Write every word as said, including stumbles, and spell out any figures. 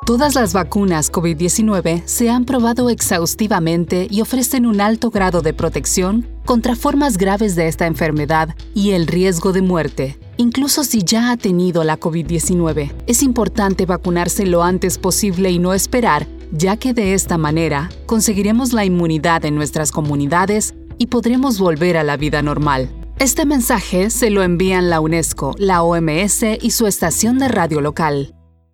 Todas las vacunas COVID diecinueve se han probado exhaustivamente y ofrecen un alto grado de protección contra formas graves de esta enfermedad y el riesgo de muerte. Incluso si ya ha tenido la COVID diecinueve, es importante vacunarse lo antes posible y no esperar, ya que de esta manera conseguiremos la inmunidad en nuestras comunidades y podremos volver a la vida normal. Este mensaje se lo envían la UNESCO, la O M S y su estación de radio local.